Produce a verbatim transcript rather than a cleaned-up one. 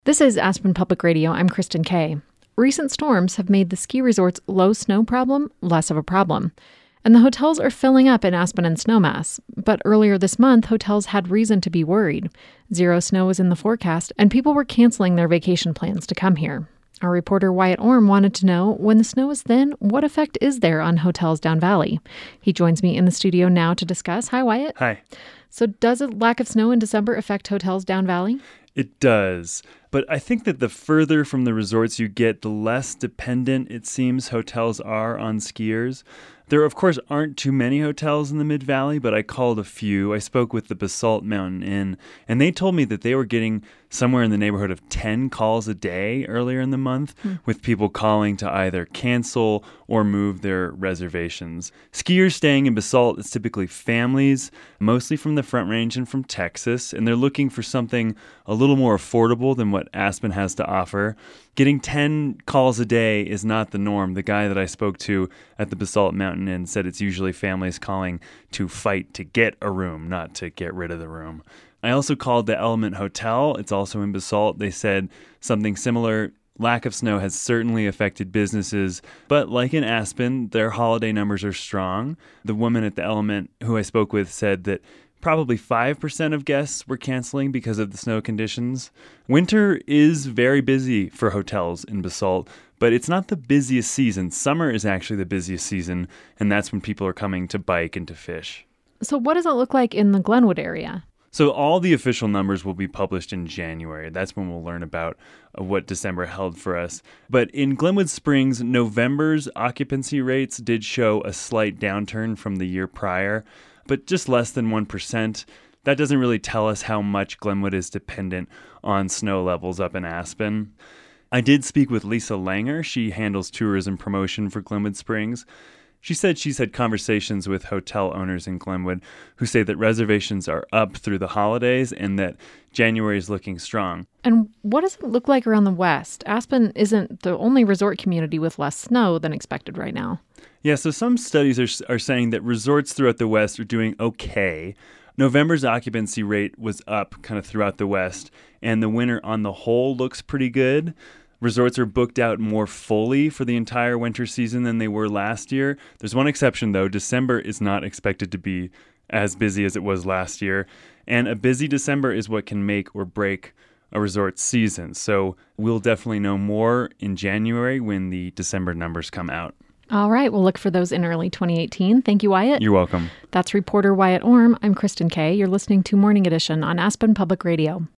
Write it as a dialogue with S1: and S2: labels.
S1: This is Aspen Public Radio. I'm Kristen Kay. Recent storms have made the ski resort's low snow problem less of a problem, and the hotels are filling up in Aspen and Snowmass. But earlier this month, hotels had reason to be worried. Zero snow was in the forecast, and people were canceling their vacation plans to come here. Our reporter Wyatt Orm wanted to know, when the snow is thin, what effect is there on hotels down valley? He joins me in the studio now to discuss. Hi, Wyatt.
S2: Hi.
S1: So does a lack of snow in December affect hotels down valley?
S2: It does. But I think that the further from the resorts you get, the less dependent it seems hotels are on skiers. There, of course, aren't too many hotels in the Mid-Valley, but I called a few. I spoke with the Basalt Mountain Inn, and they told me that they were getting somewhere in the neighborhood of ten calls a day earlier in the month, hmm. with people calling to either cancel or move their reservations. Skiers staying in Basalt is typically families, mostly from the Front Range and from Texas, and they're looking for something a little more affordable than what Aspen has to offer. Getting ten calls a day is not the norm. The guy that I spoke to at the Basalt Mountain Inn said it's usually families calling to fight to get a room, not to get rid of the room. I also called the Element Hotel. It's also in Basalt. They said something similar. Lack of snow has certainly affected businesses, but like in Aspen, their holiday numbers are strong. The woman at the Element who I spoke with said that probably five percent of guests were canceling because of the snow conditions. Winter is very busy for hotels in Basalt, but it's not the busiest season. Summer is actually the busiest season, and that's when people are coming to bike and to fish.
S1: So what does it look like in the Glenwood area?
S2: So all the official numbers will be published in January. That's when we'll learn about what December held for us. But in Glenwood Springs, November's occupancy rates did show a slight downturn from the year prior, but just less than one percent. That doesn't really tell us how much Glenwood is dependent on snow levels up in Aspen. I did speak with Lisa Langer. She handles tourism promotion for Glenwood Springs. She said she's had conversations with hotel owners in Glenwood who say that reservations are up through the holidays and that January is looking strong.
S1: And what does it look like around the West? Aspen isn't the only resort community with less snow than expected right now.
S2: Yeah, so some studies are, are saying that resorts throughout the West are doing okay. November's occupancy rate was up kind of throughout the West, and the winter on the whole looks pretty good. Resorts are booked out more fully for the entire winter season than they were last year. There's one exception, though. December is not expected to be as busy as it was last year. And a busy December is what can make or break a resort season. So we'll definitely know more in January when the December numbers come out.
S1: All right. We'll look for those in early twenty eighteen. Thank you, Wyatt.
S2: You're welcome.
S1: That's reporter Wyatt Orm. I'm Kristen Kay. You're listening to Morning Edition on Aspen Public Radio.